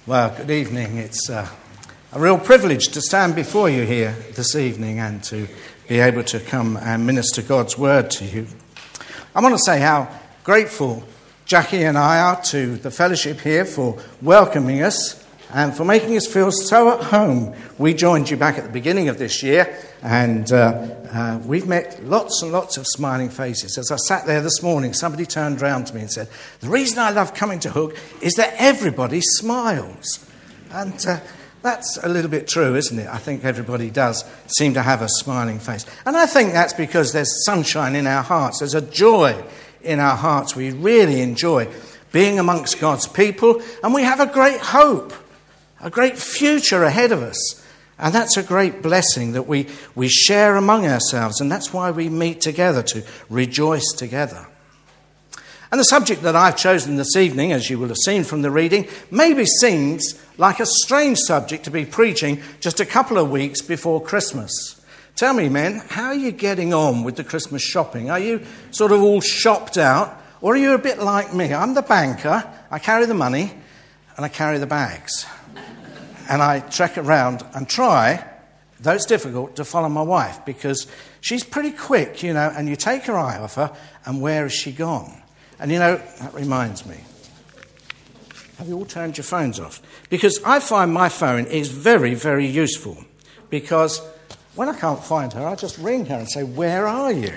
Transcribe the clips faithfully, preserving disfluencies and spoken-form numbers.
Well, good evening. It's uh, a real privilege to stand before you here this evening and to be able to come and minister God's word to you. I want to say how grateful Jackie and I are to the fellowship here for welcoming us and for making us feel so at home. We joined you back at the beginning of this year, and uh, uh, we've met lots and lots of smiling faces. As I sat there this morning, somebody turned around to me and said, "The reason I love coming to Hook is that everybody smiles." And uh, that's a little bit true, isn't it? I think everybody does seem to have a smiling face. And I think that's because there's sunshine in our hearts. There's a joy in our hearts. We really enjoy being amongst God's people, and we have a great hope, a great future ahead of us. And that's a great blessing that we, we share among ourselves, and that's why we meet together, to rejoice together. And the subject that I've chosen this evening, as you will have seen from the reading, maybe seems like a strange subject to be preaching just a couple of weeks before Christmas. Tell me, men, how are you getting on with the Christmas shopping? Are you sort of all shopped out, or are you a bit like me? I'm the banker, I carry the money, and I carry the bags. And I trek around and try, though it's difficult, to follow my wife, because she's pretty quick, you know, and you take her eye off her, and where has she gone? And, you know, that reminds me. Have you all turned your phones off? Because I find my phone is very, very useful, because when I can't find her, I just ring her and say, "Where are you?"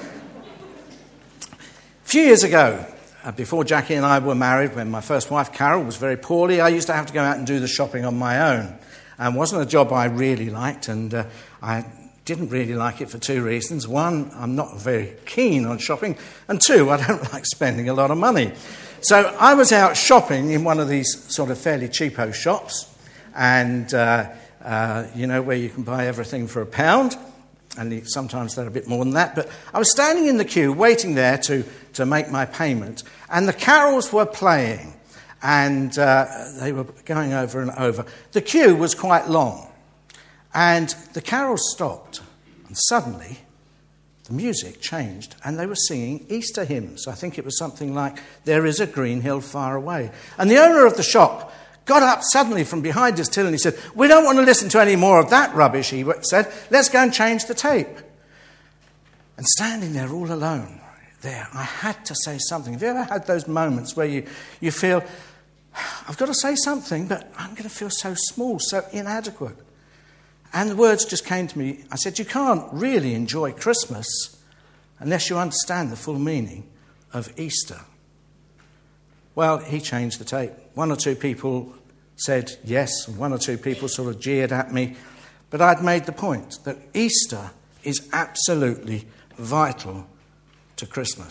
A few years ago, Uh, before Jackie and I were married, when my first wife, Carol, was very poorly, I used to have to go out and do the shopping on my own. And it wasn't a job I really liked, and uh, I didn't really like it for two reasons. One, I'm not very keen on shopping, and two, I don't like spending a lot of money. So I was out shopping in one of these sort of fairly cheapo shops, and, uh, uh, you know, where you can buy everything for a pound. And sometimes they're a bit more than that. But I was standing in the queue, waiting there to, to make my payment. And the carols were playing. And uh, they were going over and over. The queue was quite long. And the carols stopped. And suddenly, the music changed. And they were singing Easter hymns. I think it was something like, "There is a green hill far away." And the owner of the shop got up suddenly from behind his till and he said, "We don't want to listen to any more of that rubbish," he said. "Let's go and change the tape." And standing there all alone, there, I had to say something. Have you ever had those moments where you, you feel, I've got to say something, but I'm going to feel so small, so inadequate? And the words just came to me. I said, "You can't really enjoy Christmas unless you understand the full meaning of Easter." Well, he changed the tape. One or two people said yes, and one or two people sort of jeered at me. But I'd made the point that Easter is absolutely vital to Christmas.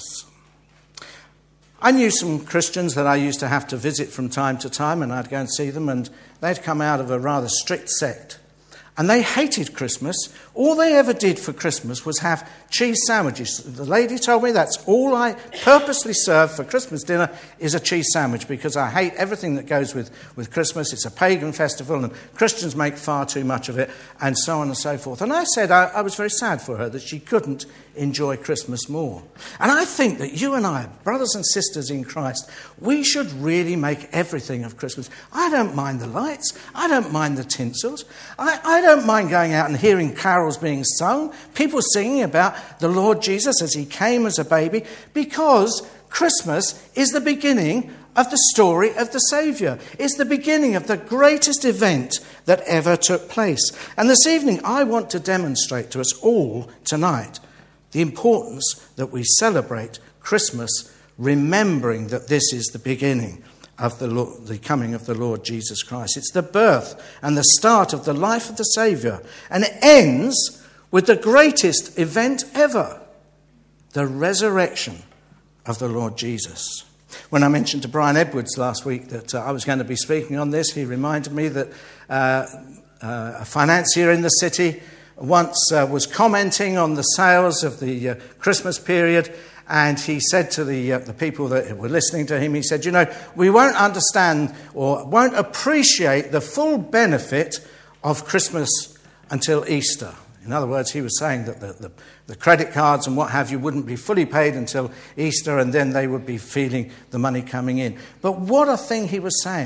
I knew some Christians that I used to have to visit from time to time, and I'd go and see them, and they'd come out of a rather strict sect. And they hated Christmas. All they ever did for Christmas was have cheese sandwiches. The lady told me that's all I purposely serve for Christmas dinner is a cheese sandwich, because I hate everything that goes with, with Christmas. It's a pagan festival and Christians make far too much of it, and so on and so forth. And I said I, I was very sad for her that she couldn't enjoy Christmas more. And I think that you and I, brothers and sisters in Christ, we should really make everything of Christmas. I don't mind the lights. I don't mind the tinsels. I, I don't mind going out and hearing carols being sung, people singing about the Lord Jesus as he came as a baby, because Christmas is the beginning of the story of the Saviour. It's the beginning of the greatest event that ever took place. And this evening I want to demonstrate to us all tonight the importance that we celebrate Christmas, remembering that this is the beginning of the, Lord, the coming of the Lord Jesus Christ. It's the birth and the start of the life of the Saviour. And it ends with the greatest event ever, the resurrection of the Lord Jesus. When I mentioned to Brian Edwards last week that uh, I was going to be speaking on this, he reminded me that uh, uh, a financier in the city once uh, was commenting on the sales of the uh, Christmas period, and he said to the uh, the people that were listening to him, he said, "You know, we won't understand or won't appreciate the full benefit of Christmas until Easter." In other words, he was saying that the, the, the credit cards and what have you wouldn't be fully paid until Easter, and then they would be feeling the money coming in. But what a thing he was saying.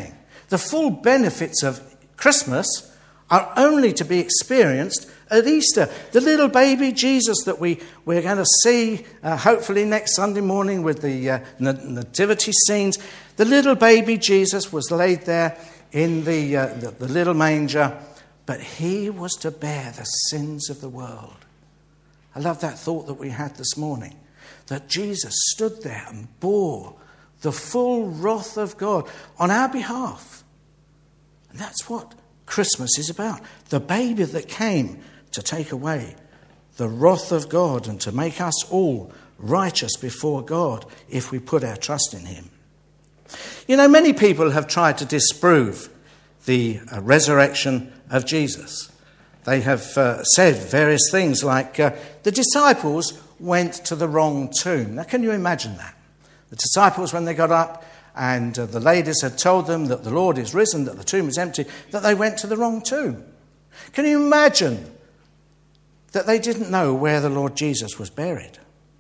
The full benefits of Christmas are only to be experienced at Easter. The little baby Jesus that we, we're going to see uh, hopefully next Sunday morning with the uh, nativity scenes, the little baby Jesus was laid there in the, uh, the, the little manger, but he was to bear the sins of the world. I love that thought that we had this morning, that Jesus stood there and bore the full wrath of God on our behalf. And that's what Christmas is about. The baby that came to take away the wrath of God and to make us all righteous before God if we put our trust in him. You know, many people have tried to disprove the uh, resurrection of Jesus. They have uh, said various things like uh, the disciples went to the wrong tomb. Now, can you imagine that? The disciples, when they got up and uh, the ladies had told them that the Lord is risen, that the tomb is empty, that they went to the wrong tomb. Can you imagine that they didn't know where the Lord Jesus was buried?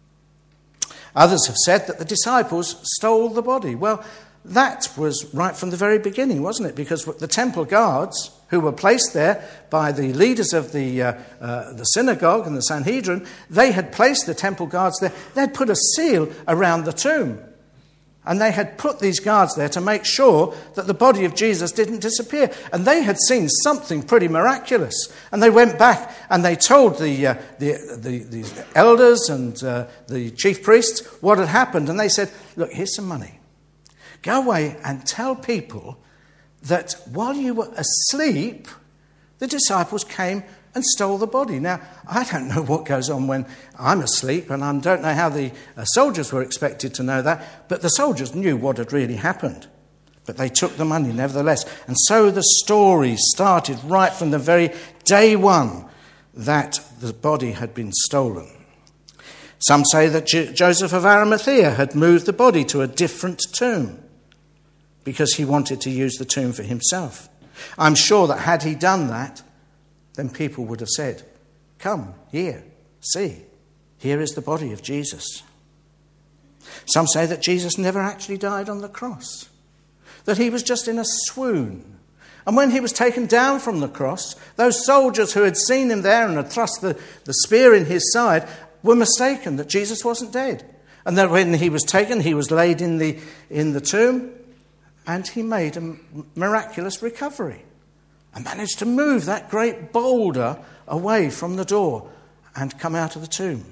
Others have said that the disciples stole the body. Well, that was right from the very beginning, wasn't it? Because the temple guards, who were placed there by the leaders of the uh, uh, the synagogue and the Sanhedrin, they had placed the temple guards there. They'd put a seal around the tomb. And they had put these guards there to make sure that the body of Jesus didn't disappear. And they had seen something pretty miraculous. And they went back and they told the uh, the, the, the elders and uh, the chief priests what had happened. And they said, look, here's some money. Go away and tell people that while you were asleep, the disciples came and stole the body. Now, I don't know what goes on when I'm asleep, and I don't know how the uh, soldiers were expected to know that, but the soldiers knew what had really happened. But they took the money nevertheless. And so the story started right from the very day one that the body had been stolen. Some say that J- Joseph of Arimathea had moved the body to a different tomb because he wanted to use the tomb for himself. I'm sure that had he done that, then people would have said, come, here, see, here is the body of Jesus. Some say that Jesus never actually died on the cross, that he was just in a swoon. And when he was taken down from the cross, those soldiers who had seen him there and had thrust the, the spear in his side were mistaken, that Jesus wasn't dead. And that when he was taken, he was laid in the, in the tomb, and he made a miraculous recovery and managed to move that great boulder away from the door and come out of the tomb.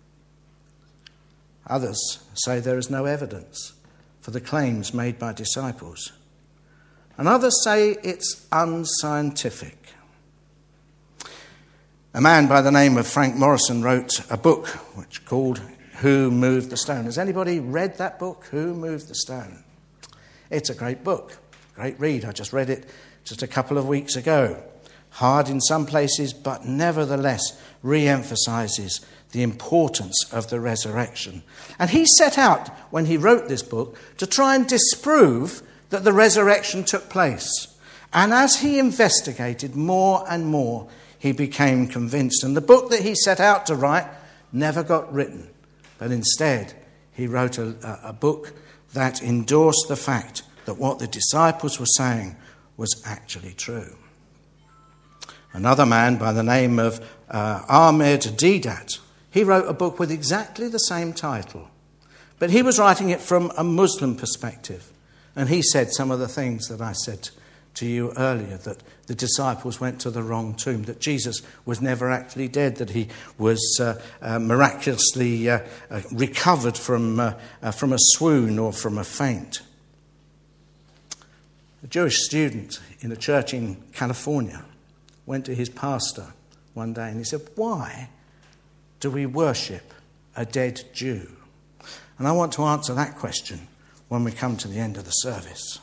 Others say there is no evidence for the claims made by disciples. And others say it's unscientific. A man by the name of Frank Morrison wrote a book which called Who Moved the Stone? Has anybody read that book, Who Moved the Stone? It's a great book, great read. I just read it just a couple of weeks ago. Hard in some places, but nevertheless re-emphasises the importance of the resurrection. And he set out, when he wrote this book, to try and disprove that the resurrection took place. And as he investigated more and more, he became convinced. And the book that he set out to write never got written, but instead he wrote a, a book that endorsed the fact that what the disciples were saying was actually true. Another man by the name of uh, Ahmed Deedat, he wrote a book with exactly the same title, but he was writing it from a Muslim perspective. And he said some of the things that I said to you earlier, that the disciples went to the wrong tomb, that Jesus was never actually dead, that he was uh, uh, miraculously uh, uh, recovered from, uh, uh, from a swoon or from a faint. A Jewish student in a church in California went to his pastor one day and he said, why do we worship a dead Jew? And I want to answer that question when we come to the end of the service.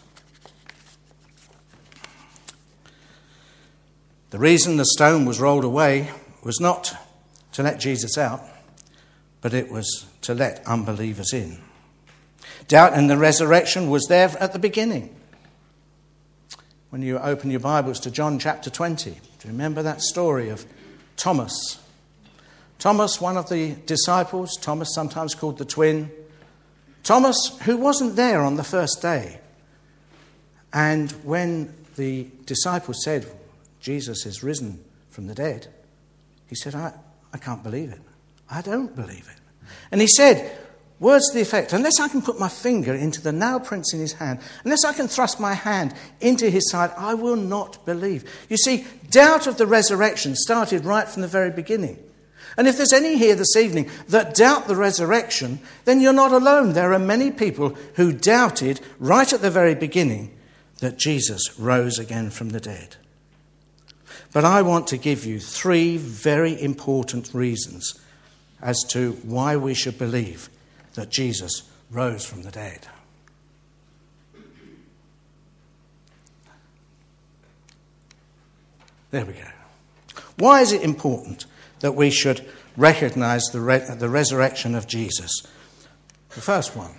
The reason the stone was rolled away was not to let Jesus out, but it was to let unbelievers in. Doubt in the resurrection was there at the beginning. When you open your Bibles to John chapter twenty, do you remember that story of Thomas? Thomas, one of the disciples, Thomas sometimes called the twin. Thomas, who wasn't there on the first day. And when the disciples said, Jesus is risen from the dead, he said, I, I can't believe it. I don't believe it. And he said, words to the effect, unless I can put my finger into the nail prints in his hand, unless I can thrust my hand into his side, I will not believe. You see, doubt of the resurrection started right from the very beginning. And if there's any here this evening that doubt the resurrection, then you're not alone. There are many people who doubted right at the very beginning that Jesus rose again from the dead. But I want to give you three very important reasons as to why we should believe that Jesus rose from the dead. There we go. Why is it important that we should recognize the, re- the resurrection of Jesus? The first one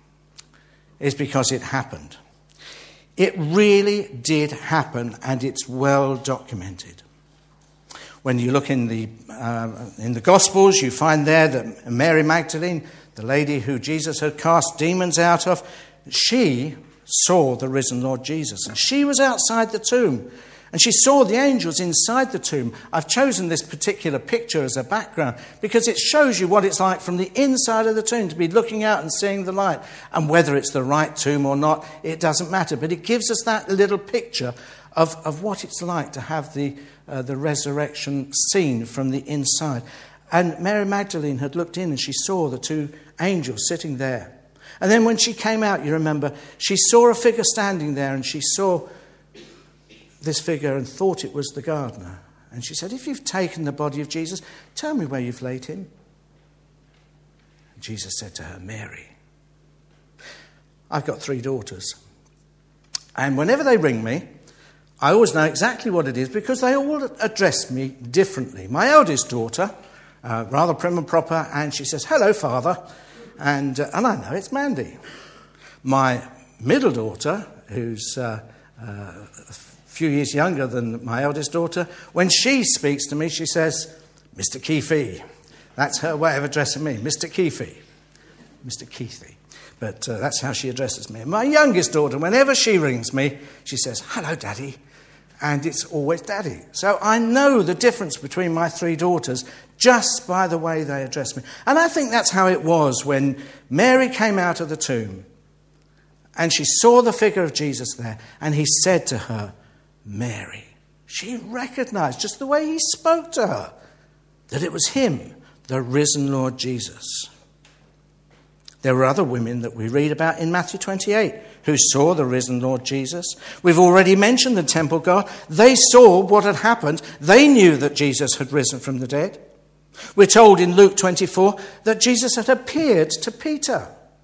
is because it happened. It really did happen, and it's well documented. When you look in the uh, in the Gospels, you find there that Mary Magdalene, the lady who Jesus had cast demons out of, she saw the risen Lord Jesus. And she was outside the tomb. And she saw the angels inside the tomb. I've chosen this particular picture as a background because it shows you what it's like from the inside of the tomb to be looking out and seeing the light. And whether it's the right tomb or not, it doesn't matter. But it gives us that little picture of, of what it's like to have the, uh, the resurrection seen from the inside. And Mary Magdalene had looked in and she saw the two angels sitting there. And then when she came out, you remember, she saw a figure standing there and she saw this figure and thought it was the gardener. And she said, if you've taken the body of Jesus, tell me where you've laid him. And Jesus said to her, Mary. I've got three daughters. And whenever they ring me, I always know exactly what it is because they all address me differently. My eldest daughter, uh, rather prim and proper, and she says, hello, Father. And, uh, and I know it's Mandy. My middle daughter, who's uh, uh, few years younger than my eldest daughter, when she speaks to me, she says, Mister Keefe. That's her way of addressing me, Mister Keefe. Mister Keefe. But uh, that's how she addresses me. And my youngest daughter, whenever she rings me, she says, hello, Daddy. And it's always Daddy. So I know the difference between my three daughters just by the way they address me. And I think that's how it was when Mary came out of the tomb and she saw the figure of Jesus there and he said to her, Mary. She recognized, just the way he spoke to her, that it was him, the risen Lord Jesus. There were other women that we read about in Matthew twenty-eight who saw the risen Lord Jesus. We've already mentioned the temple guard. They saw what had happened. They knew that Jesus had risen from the dead. We're told in Luke twenty-four that Jesus had appeared to Peter.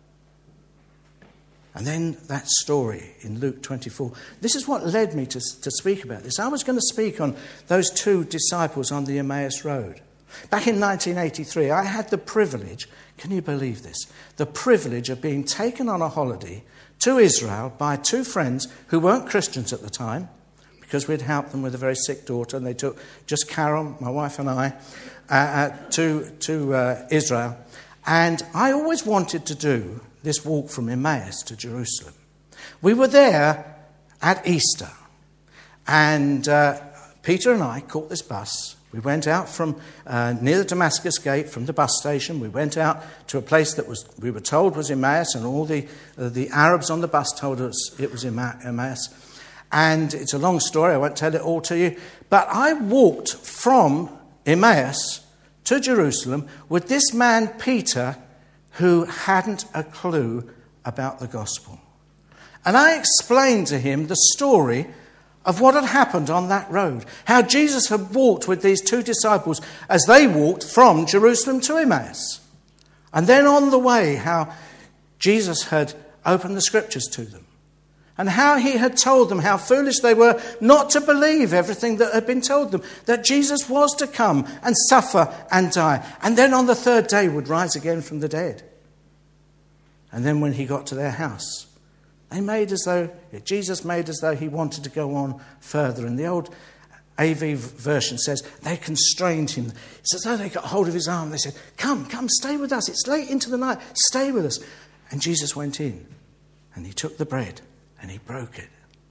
And then that story in Luke twenty-four. This is what led me to, to speak about this. I was going to speak on those two disciples on the Emmaus Road. Back in nineteen eighty-three, I had the privilege, can you believe this, the privilege of being taken on a holiday to Israel by two friends who weren't Christians at the time, because we'd helped them with a very sick daughter, and they took just Carol, my wife and I, uh, uh, to, to uh, Israel. And I always wanted to do this walk from Emmaus to Jerusalem. We were there at Easter, and uh, Peter and I caught this bus. We went out from uh, near the Damascus Gate from the bus station. We went out to a place that was we were told was Emmaus, and all the uh, the Arabs on the bus told us it was Emmaus. And it's a long story. I won't tell it all to you. But I walked from Emmaus to Jerusalem with this man Peter, who hadn't a clue about the gospel. And I explained to him the story of what had happened on that road, how Jesus had walked with these two disciples as they walked from Jerusalem to Emmaus. And then on the way, how Jesus had opened the scriptures to them, and how he had told them how foolish they were not to believe everything that had been told them, that Jesus was to come and suffer and die, and then on the third day would rise again from the dead. And then when he got to their house, they made as though, Jesus made as though he wanted to go on further. And the old A V version says they constrained him. It's as though they got hold of his arm. They said, come, come, stay with us. It's late into the night. Stay with us. And Jesus went in and he took the bread and he broke it.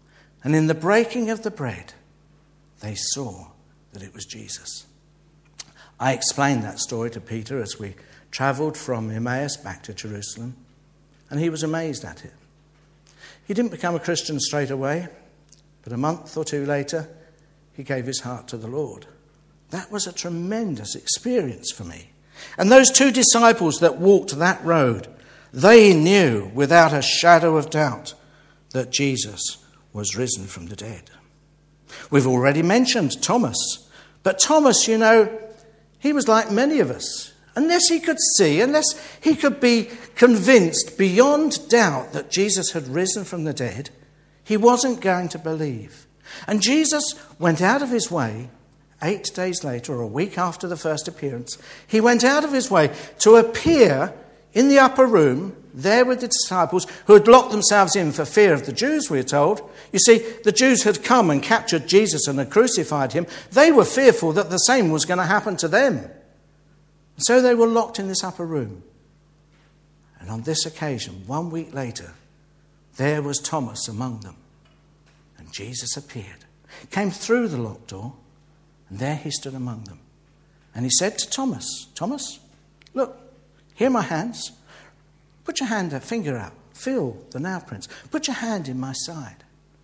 And in the breaking of the bread, they saw that it was Jesus. I explained that story to Peter as we travelled from Emmaus back to Jerusalem, and he was amazed at it. He didn't become a Christian straight away, but a month or two later, he gave his heart to the Lord. That was a tremendous experience for me. And those two disciples that walked that road, they knew without a shadow of doubt that Jesus was risen from the dead. We've already mentioned Thomas. But Thomas, you know, he was like many of us. Unless he could see, unless he could be convinced beyond doubt that Jesus had risen from the dead, he wasn't going to believe. And Jesus went out of his way, eight days later, or a week after the first appearance, he went out of his way to appear in the upper room, there with the disciples who had locked themselves in for fear of the Jews, we're told. You see, the Jews had come and captured Jesus and had crucified him. They were fearful that the same was going to happen to them. So they were locked in this upper room. And on this occasion, one week later, there was Thomas among them. And Jesus appeared, came through the locked door, and there he stood among them. And he said to Thomas, Thomas, look, here are my hands. Put your hand, a finger out. Feel the nail prints. Put your hand in my side.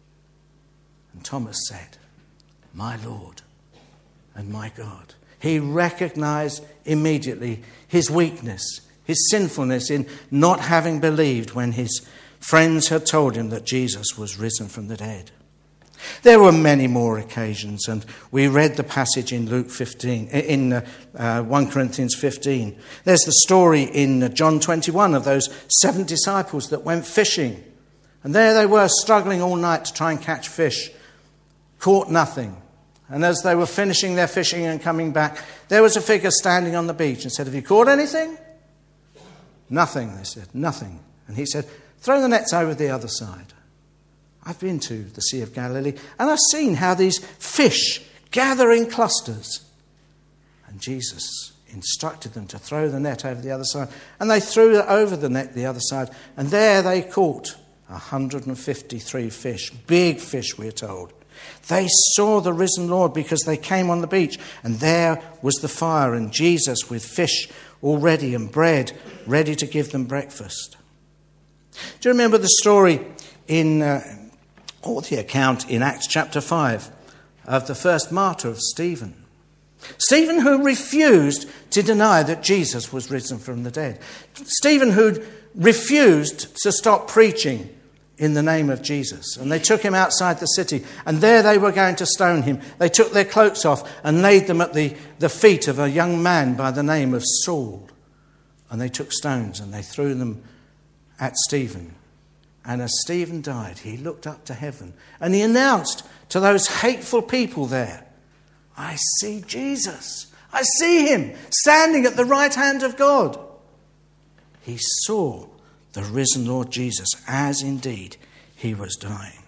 And Thomas said, my Lord and my God. He recognized immediately his weakness, his sinfulness in not having believed when his friends had told him that Jesus was risen from the dead. There were many more occasions, and we read the passage in Luke fifteen, in uh, uh, First Corinthians fifteen. There's the story in uh, John twenty-one of those seven disciples that went fishing. And there they were, struggling all night to try and catch fish. Caught nothing. And as they were finishing their fishing and coming back, there was a figure standing on the beach and said, have you caught anything? Nothing, they said, nothing. And he said, throw the nets over the other side. I've been to the Sea of Galilee, and I've seen how these fish gather in clusters. And Jesus instructed them to throw the net over the other side. And they threw it over the net the other side. And there they caught one hundred fifty-three fish, big fish, we're told. They saw the risen Lord because they came on the beach. And there was the fire and Jesus with fish already and bread ready to give them breakfast. Do you remember the story in... Uh, or the account in Acts chapter five of the first martyr of Stephen. Stephen, who refused to deny that Jesus was risen from the dead. Stephen, who refused to stop preaching in the name of Jesus. And they took him outside the city, and there they were going to stone him. They took their cloaks off and laid them at the, the feet of a young man by the name of Saul. And they took stones and they threw them at Stephen. And as Stephen died, he looked up to heaven and he announced to those hateful people there, I see Jesus. I see him standing at the right hand of God. He saw the risen Lord Jesus as indeed he was dying.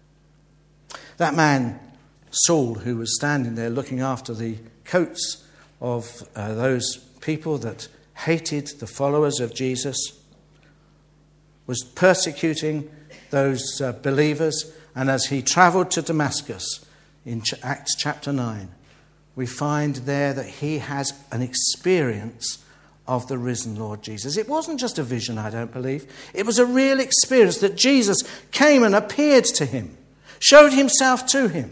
That man, Saul, who was standing there looking after the coats of uh, those people that hated the followers of Jesus, was persecuting those uh, believers. And as he travelled to Damascus in Ch- Acts chapter nine, we find there that he has an experience of the risen Lord Jesus. It wasn't just a vision, I don't believe. It was a real experience that Jesus came and appeared to him, showed himself to him.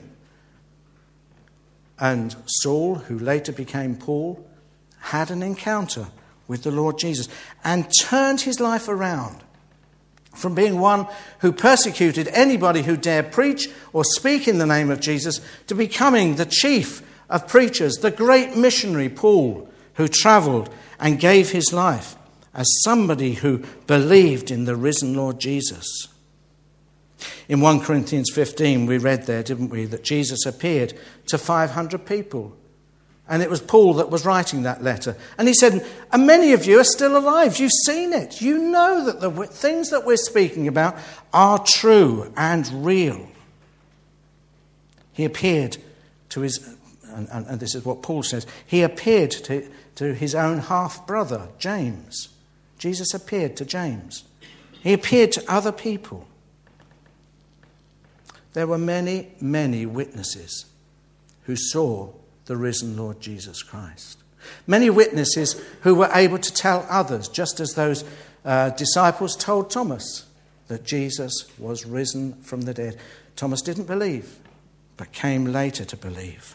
And Saul, who later became Paul, had an encounter with the Lord Jesus and turned his life around. From being one who persecuted anybody who dared preach or speak in the name of Jesus to becoming the chief of preachers, the great missionary Paul, who travelled and gave his life as somebody who believed in the risen Lord Jesus. In First Corinthians fifteen, we read there, didn't we, that Jesus appeared to five hundred people. And it was Paul that was writing that letter. And he said, and many of you are still alive. You've seen it. You know that the things that we're speaking about are true and real. He appeared to his, and, and this is what Paul says, he appeared to, to his own half-brother, James. Jesus appeared to James. He appeared to other people. there were many, many witnesses who saw the risen Lord Jesus Christ. Many witnesses who were able to tell others, just as those uh, disciples told Thomas, that Jesus was risen from the dead. Thomas didn't believe, but came later to believe.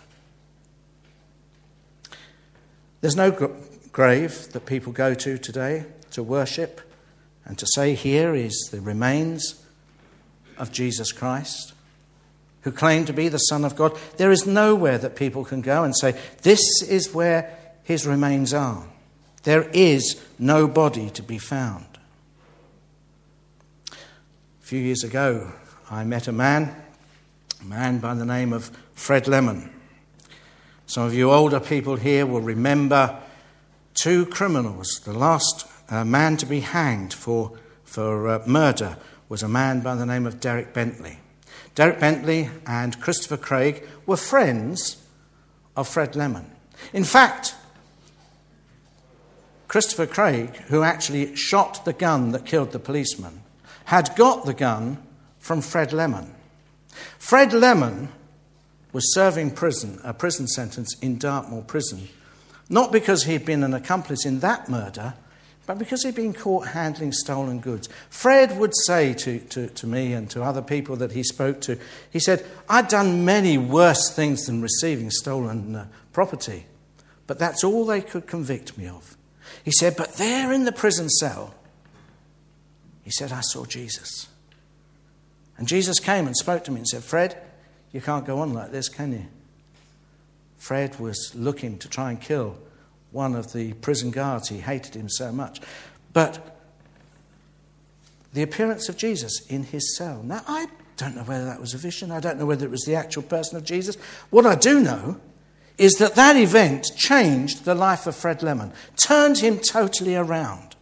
There's no gr- grave that people go to today to worship and to say, here is the remains of Jesus Christ, who claimed to be the Son of God. There is nowhere that people can go and say, this is where his remains are. There is no body to be found. A few years ago, I met a man, a man by the name of Fred Lemon. Some of you older people here will remember two criminals. The last uh, man to be hanged for, for uh, murder was a man by the name of Derek Bentley. Derek Bentley and Christopher Craig were friends of Fred Lemon. In fact, Christopher Craig, who actually shot the gun that killed the policeman, had got the gun from Fred Lemon. Fred Lemon was serving prison, a prison sentence in Dartmoor Prison, not because he'd been an accomplice in that murder, but because he'd been caught handling stolen goods. Fred would say to, to, to me and to other people that he spoke to, he said, I'd done many worse things than receiving stolen uh, property, but that's all they could convict me of. He said, but there in the prison cell, he said, I saw Jesus. And Jesus came and spoke to me and said, Fred, you can't go on like this, can you? Fred was looking to try and kill one of the prison guards. He hated him so much. But the appearance of Jesus in his cell. Now, I don't know whether that was a vision. I don't know whether it was the actual person of Jesus. What I do know is that that event changed the life of Fred Lemon, turned him totally around.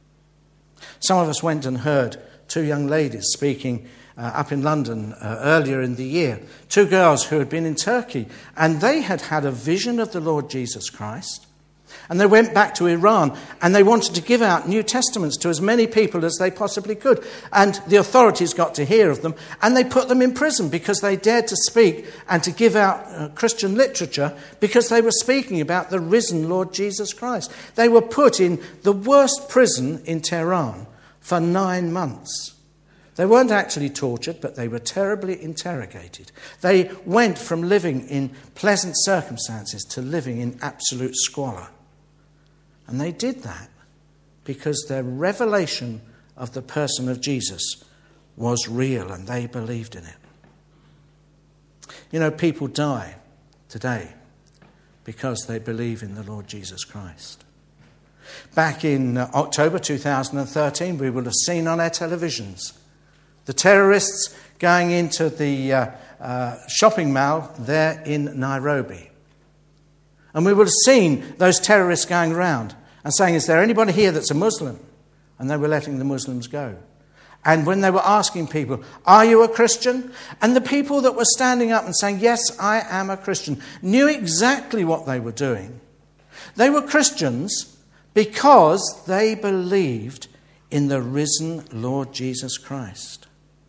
Some of us went and heard two young ladies speaking uh, up in London uh, earlier in the year, two girls who had been in Turkey, and they had had a vision of the Lord Jesus Christ. And they went back to Iran and they wanted to give out New Testaments to as many people as they possibly could. And the authorities got to hear of them and they put them in prison because they dared to speak and to give out uh, Christian literature because they were speaking about the risen Lord Jesus Christ. They were put in the worst prison in Tehran for nine months. They weren't actually tortured, but they were terribly interrogated. They went from living in pleasant circumstances to living in absolute squalor. And they did that because their revelation of the person of Jesus was real and they believed in it. You know, people die today because they believe in the Lord Jesus Christ. Back in uh, October two thousand thirteen, we will have seen on our televisions the terrorists going into the uh, uh, shopping mall there in Nairobi. And we would have seen those terrorists going around and saying, is there anybody here that's a Muslim? And they were letting the Muslims go. And when they were asking people, are you a Christian? And the people that were standing up and saying, yes, I am a Christian, knew exactly what they were doing. They were Christians because they believed in the risen Lord Jesus Christ.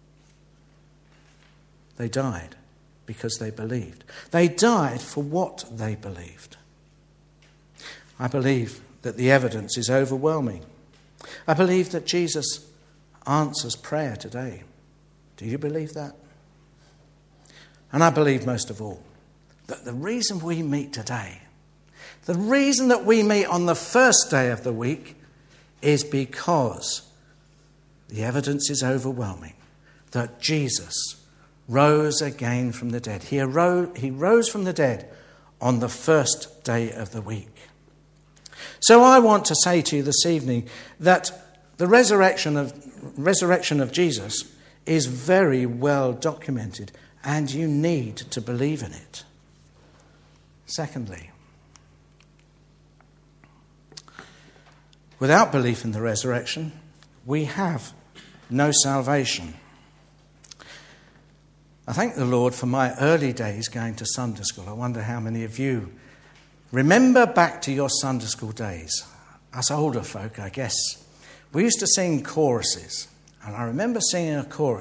They died because they believed. They died for what they believed. I believe that the evidence is overwhelming. I believe that Jesus answers prayer today. Do you believe that? And I believe most of all that the reason we meet today, the reason that we meet on the first day of the week is because the evidence is overwhelming that Jesus rose again from the dead. He arose, he rose from the dead on the first day of the week. So I want to say to you this evening that the resurrection of, resurrection of Jesus is very well documented and you need to believe in it. Secondly, without belief in the resurrection, we have no salvation. I thank the Lord for my early days going to Sunday school. I wonder how many of you remember back to your Sunday school days. Us older folk, I guess. We used to sing choruses. And I remember singing a chorus,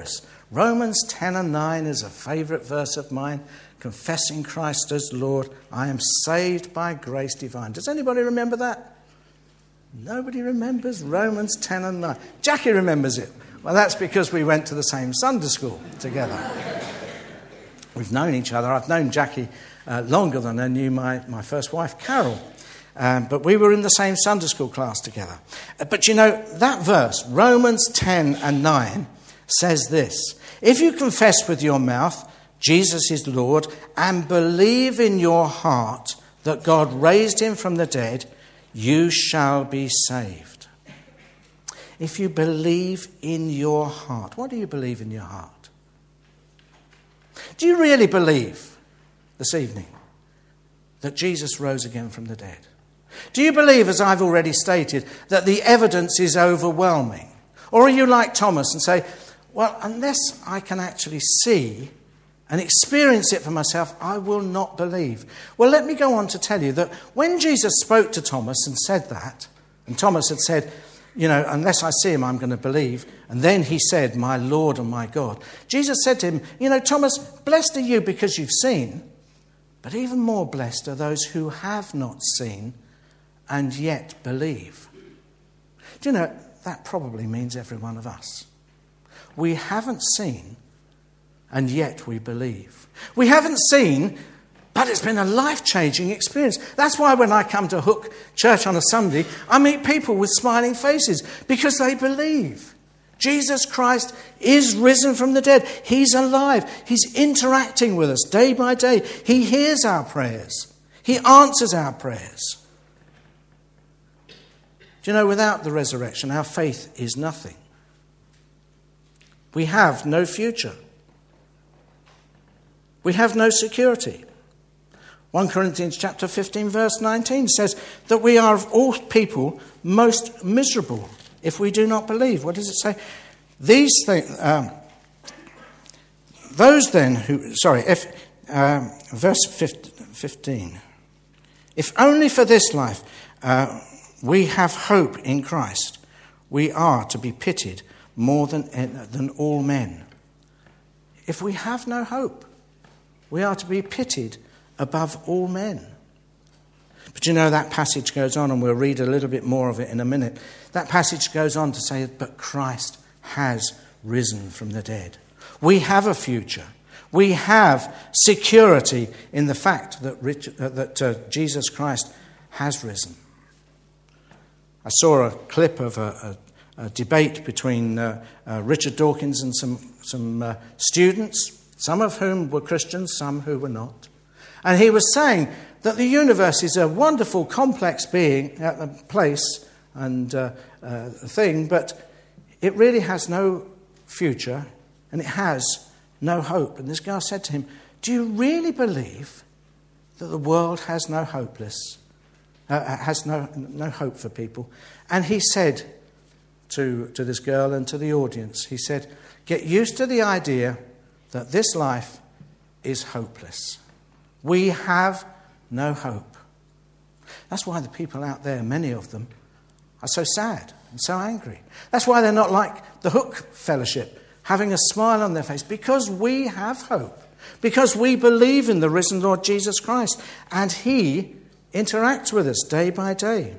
Romans ten and nine is a favourite verse of mine. Confessing Christ as Lord, I am saved by grace divine. Does anybody remember that? Nobody remembers Romans ten and nine. Jackie remembers it. Well, that's because we went to the same Sunday school together. We've known each other. I've known Jackie uh, longer than I knew my, my first wife, Carol. Um, but we were in the same Sunday school class together. Uh, but you know, that verse, Romans ten and nine, says this. If you confess with your mouth Jesus is Lord and believe in your heart that God raised him from the dead, you shall be saved. If you believe in your heart. What do you believe in your heart? Do you really believe this evening that Jesus rose again from the dead? Do you believe, as I've already stated, that the evidence is overwhelming? Or are you like Thomas and say, well, unless I can actually see and experience it for myself, I will not believe? Well, let me go on to tell you that when Jesus spoke to Thomas and said that, and Thomas had said, you know, unless I see him, I'm going to believe. And then he said, my Lord and my God. Jesus said to him, you know, Thomas, blessed are you because you've seen, but even more blessed are those who have not seen and yet believe. Do you know, that probably means every one of us. We haven't seen, and yet we believe. We haven't seen, but it's been a life-changing experience. That's why when I come to Hook Church on a Sunday, I meet people with smiling faces, because they believe. Jesus Christ is risen from the dead. He's alive. He's interacting with us day by day. He hears our prayers. He answers our prayers. Do you know, without the resurrection, our faith is nothing. We have no future. We have no security. First Corinthians chapter fifteen verse nineteen says that we are of all people most miserable if we do not believe. What does it say? These things, um, those then who, sorry, if, um, verse fifteen. If only for this life uh, we have hope in Christ, we are to be pitied more than, than all men. If we have no hope, we are to be pitied above all men. But you know, that passage goes on, and we'll read a little bit more of it in a minute. That passage goes on to say, but Christ has risen from the dead. We have a future. We have security in the fact that, Richard, uh, that uh, Jesus Christ has risen. I saw a clip of a, a, a debate between uh, uh, Richard Dawkins and some, some uh, students, some of whom were Christians, some who were not. And he was saying that the universe is a wonderful, complex being, uh, place and uh, uh, thing, but it really has no future and it has no hope. And this guy said to him, do you really believe that the world has no hopeless, uh, has no no hope for people? And he said to, to this girl and to the audience, he said, get used to the idea that this life is hopeless. We have no hope. That's why the people out there, many of them, are so sad and so angry. That's why they're not like the Hook Fellowship, having a smile on their face, because we have hope, because we believe in the risen Lord Jesus Christ, and he interacts with us day by day.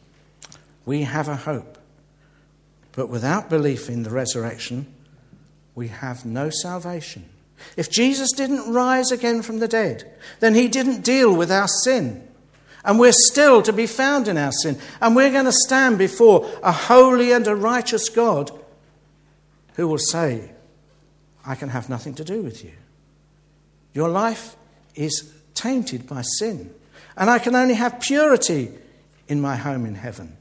We have a hope. But without belief in the resurrection, we have no salvation. If Jesus didn't rise again from the dead, then he didn't deal with our sin. And we're still to be found in our sin. And we're going to stand before a holy and a righteous God who will say, I can have nothing to do with you. Your life is tainted by sin. And I can only have purity in my home in heaven.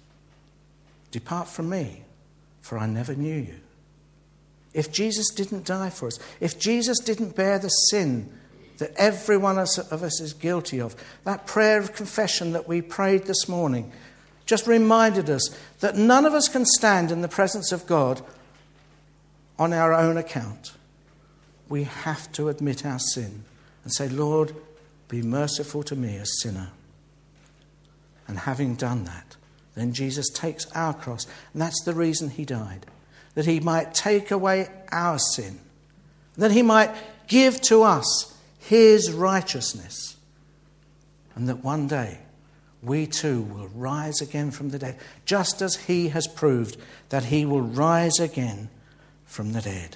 Depart from me, for I never knew you. If Jesus didn't die for us, if Jesus didn't bear the sin that every one of us is guilty of, that prayer of confession that we prayed this morning just reminded us that none of us can stand in the presence of God on our own account. We have to admit our sin and say, Lord, be merciful to me, a sinner. And having done that, then Jesus takes our cross. And that's the reason he died. that he might take away our sin, that he might give to us his righteousness, and that one day we too will rise again from the dead, just as he has proved that he will rise again from the dead.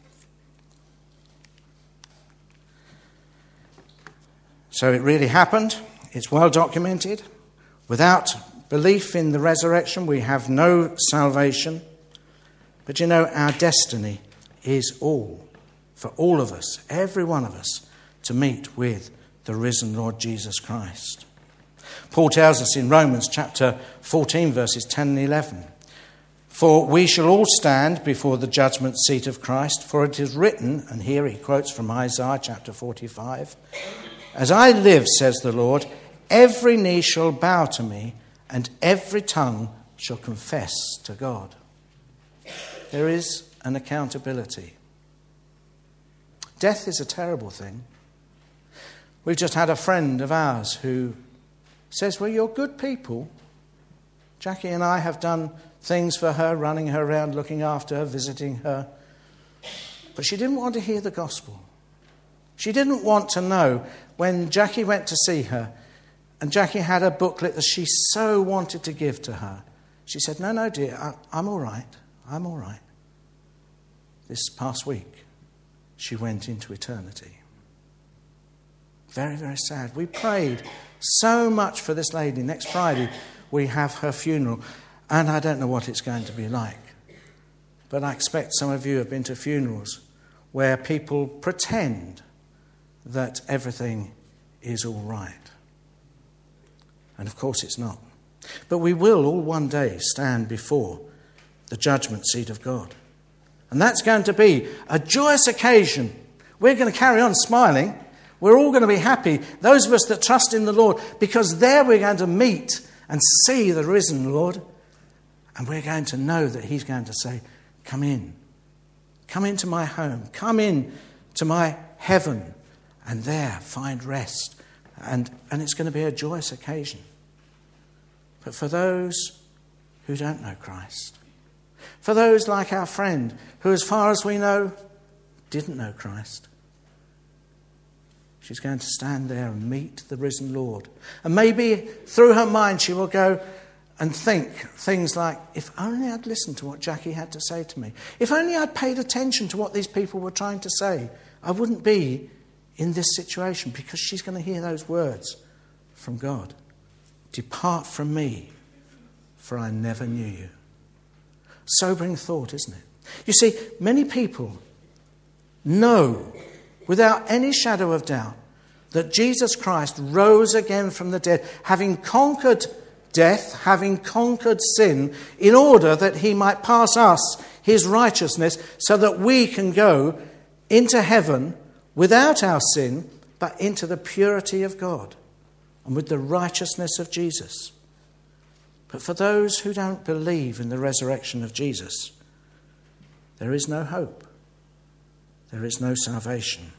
So it really happened. It's well documented. Without belief in the resurrection, we have no salvation. But you know, our destiny is all, for all of us, every one of us, to meet with the risen Lord Jesus Christ. Paul tells us in Romans chapter fourteen, verses ten and eleven, "For we shall all stand before the judgment seat of Christ, for it is written," and here he quotes from Isaiah chapter forty-five, "As I live, says the Lord, every knee shall bow to me, and every tongue shall confess to God." There is an accountability. Death is a terrible thing. We've just had a friend of ours who says, "Well, you're good people. Jackie and I have done things for her, running her around, looking after her, visiting her. But she didn't want to hear the gospel. She didn't want to know when Jackie went to see her and Jackie had a booklet that she so wanted to give to her. She said, no, no, dear, I, I'm all right. I'm all right." This past week, she went into eternity. Very, very sad. We prayed so much for this lady. Next Friday, we have her funeral, and I don't know what it's going to be like. But I expect some of you have been to funerals where people pretend that everything is all right. And of course it's not. But we will all one day stand before the judgment seat of God. And that's going to be a joyous occasion. We're going to carry on smiling. We're all going to be happy, those of us that trust in the Lord, because there we're going to meet and see the risen Lord. And we're going to know that he's going to say, come in. Come into my home. Come in to my heaven. And there find rest. And, and it's going to be a joyous occasion. But for those who don't know Christ, for those like our friend who, as far as we know, didn't know Christ, she's going to stand there and meet the risen Lord. And maybe through her mind she will go and think things like, if only I'd listened to what Jackie had to say to me. If only I'd paid attention to what these people were trying to say, I wouldn't be in this situation, because she's going to hear those words from God. Depart from me, for I never knew you. Sobering thought, isn't it? You see, many people know without any shadow of doubt that Jesus Christ rose again from the dead, having conquered death, having conquered sin, in order that he might pass us his righteousness so that we can go into heaven without our sin, but into the purity of God and with the righteousness of Jesus. But for those who don't believe in the resurrection of Jesus, there is no hope. There is no salvation.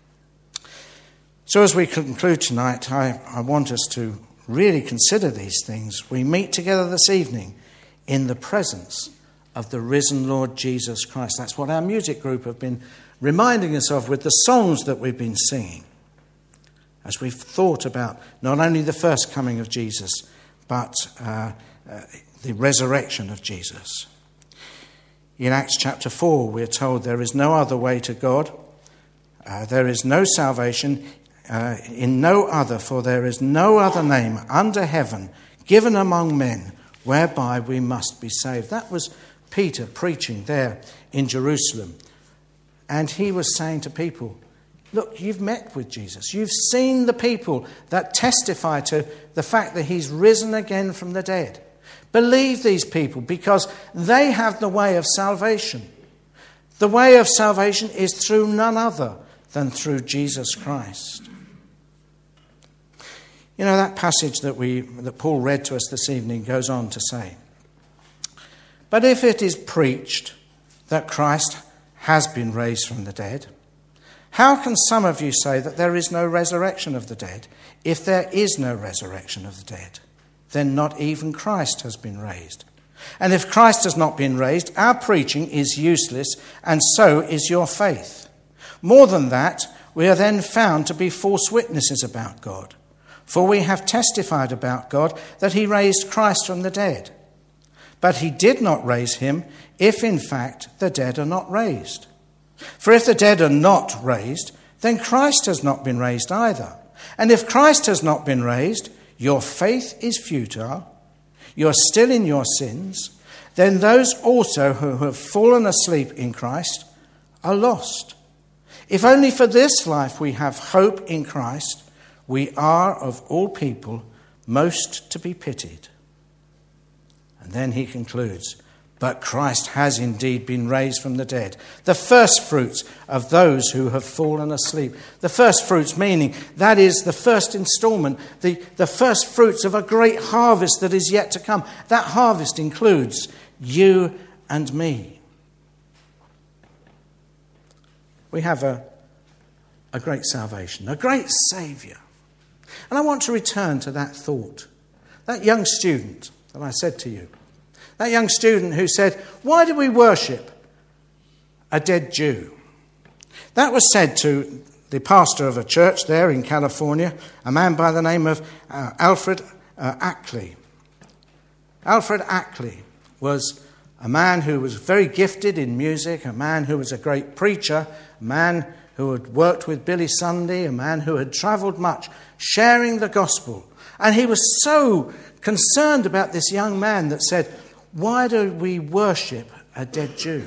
So as we conclude tonight, I, I want us to really consider these things. We meet together this evening in the presence of the risen Lord Jesus Christ. That's what our music group have been reminding us of with the songs that we've been singing, as we've thought about not only the first coming of Jesus, but uh, uh, the resurrection of Jesus. In Acts chapter four, we're told there is no other way to God. Uh, there is no salvation uh, in no other, for there is no other name under heaven given among men whereby we must be saved. That was Peter preaching there in Jerusalem. And he was saying to people, look, you've met with Jesus. You've seen the people that testify to the fact that he's risen again from the dead. Believe these people, because they have the way of salvation. The way of salvation is through none other than through Jesus Christ. You know, that passage that we that Paul read to us this evening goes on to say, but if it is preached that Christ has been raised from the dead, how can some of you say that there is no resurrection of the dead? If there is no resurrection of the dead, then not even Christ has been raised. And if Christ has not been raised, our preaching is useless, and so is your faith. More than that, we are then found to be false witnesses about God. For we have testified about God that he raised Christ from the dead. But he did not raise him if in fact the dead are not raised. For if the dead are not raised, then Christ has not been raised either. And if Christ has not been raised, your faith is futile, you are still in your sins, then those also who have fallen asleep in Christ are lost. If only for this life we have hope in Christ, we are of all people most to be pitied. And then he concludes, but Christ has indeed been raised from the dead, the first fruits of those who have fallen asleep. The first fruits meaning that is the first instalment, the, the first fruits of a great harvest that is yet to come. That harvest includes you and me. We have a, a great salvation, a great Saviour. And I want to return to that thought. That young student that I said to you. That young student who said, why do we worship a dead Jew? That was said to the pastor of a church there in California, a man by the name of uh, Alfred uh, Ackley. Alfred Ackley was a man who was very gifted in music, a man who was a great preacher, a man who had worked with Billy Sunday, a man who had travelled much, sharing the gospel. And he was so concerned about this young man that said, why do we worship a dead Jew?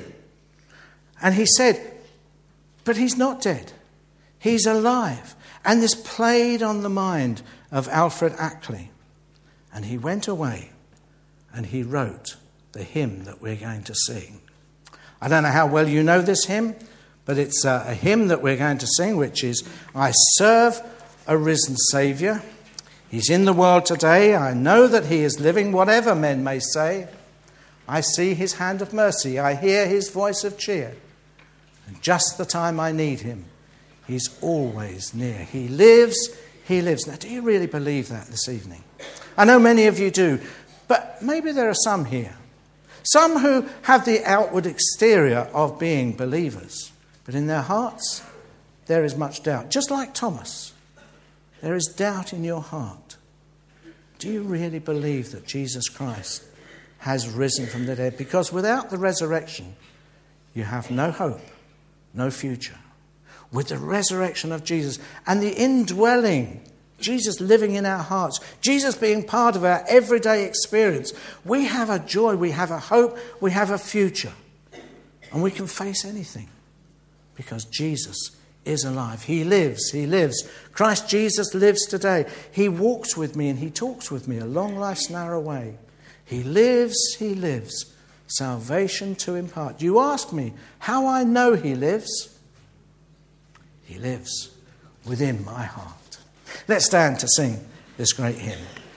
And he said, but he's not dead. He's alive. And this played on the mind of Alfred Ackley. And he went away and he wrote the hymn that we're going to sing. I don't know how well you know this hymn, but it's a, a hymn that we're going to sing, which is, I serve a risen Saviour. He's in the world today. I know that he is living, whatever men may say. I see his hand of mercy. I hear his voice of cheer. And just the time I need him, he's always near. He lives, he lives. Now, do you really believe that this evening? I know many of you do, but maybe there are some here. Some who have the outward exterior of being believers, but in their hearts there is much doubt. Just like Thomas, there is doubt in your heart. Do you really believe that Jesus Christ has risen from the dead? Because without the resurrection, you have no hope, no future. With the resurrection of Jesus and the indwelling, Jesus living in our hearts, Jesus being part of our everyday experience, we have a joy, we have a hope, we have a future. And we can face anything because Jesus is alive. He lives, he lives. Christ Jesus lives today. He walks with me and he talks with me along life's narrow way. He lives, he lives. Salvation to impart. You ask me how I know he lives. He lives within my heart. Let's stand to sing this great hymn.